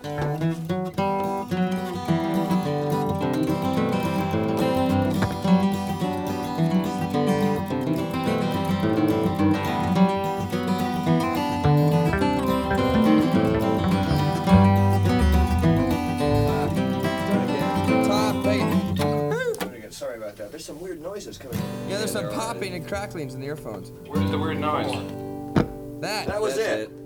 Sorry about that. There's some weird noises coming from. Yeah, there's some popping and cracklings in the earphones. Where's the weird noise? That. That was it.